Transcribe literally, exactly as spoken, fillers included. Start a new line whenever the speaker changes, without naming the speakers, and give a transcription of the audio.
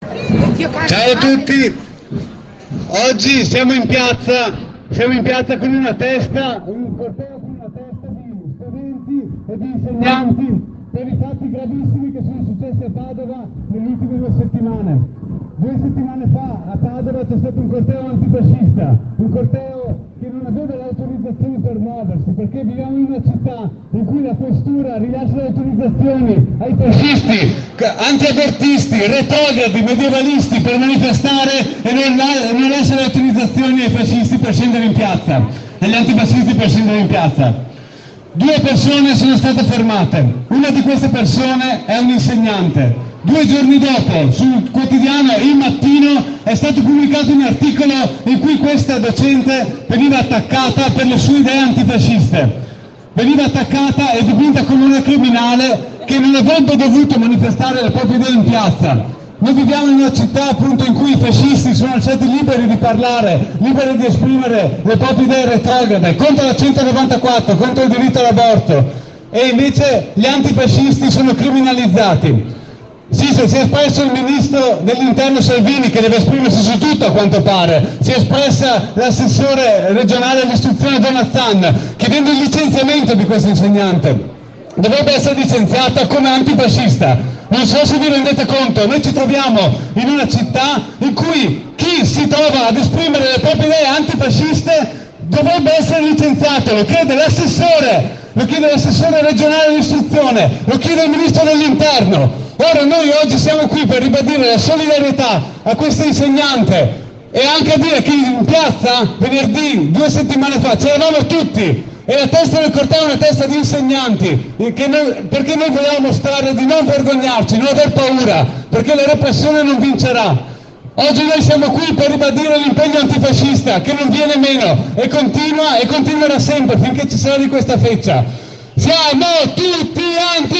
Ciao a tutti, oggi siamo in piazza, siamo in piazza con una testa, un corteo con una testa di studenti e di insegnanti per i fatti gravissimi che sono successi a Padova nelle ultime due settimane. Due settimane fa a Padova c'è stato un corteo antifascista, un corteo che non aveva l'autorizzazione per muoversi, perché viviamo in una città in cui la questura rilascia le autorizzazioni ai fascisti, antiabortisti, retrogradi, medievalisti per manifestare e non, non lascia le autorizzazioni ai fascisti per scendere in piazza, agli antifascisti per scendere in piazza. Due persone sono state fermate, una di queste persone è un insegnante. Due giorni dopo sul quotidiano Il Mattino è stato pubblicato un articolo in cui questa docente veniva attaccata per le sue idee antifasciste. Veniva attaccata e dipinta come una criminale che non avrebbe dovuto manifestare le proprie idee in piazza. Noi viviamo in una città appunto in cui i fascisti sono stati liberi di parlare, liberi di esprimere le proprie idee retrograde contro la centonovantaquattro, contro il diritto all'aborto, e invece gli antifascisti sono criminalizzati. Sì, se si è espresso il ministro dell'interno Salvini, che deve esprimersi su tutto a quanto pare, si è espressa l'assessore regionale all'istruzione Donazzan, chiedendo il licenziamento di questo insegnante. Dovrebbe essere licenziata come antifascista. Non so se vi rendete conto, noi ci troviamo in una città in cui chi si trova ad esprimere le proprie idee antifasciste dovrebbe essere licenziato, lo chiede l'assessore, lo chiede l'assessore regionale all'istruzione, lo chiede il ministro dell'interno. Ora noi oggi siamo qui per ribadire la solidarietà a questo insegnante e anche a dire che in piazza venerdì, due settimane fa, c'eravamo tutti e la testa del corteo è una testa di insegnanti, che noi, perché noi vogliamo mostrare di non vergognarci, non aver paura, perché la repressione non vincerà. Oggi noi siamo qui per ribadire l'impegno antifascista che non viene meno e continua e continuerà sempre finché ci sarà di questa feccia. Siamo tutti anti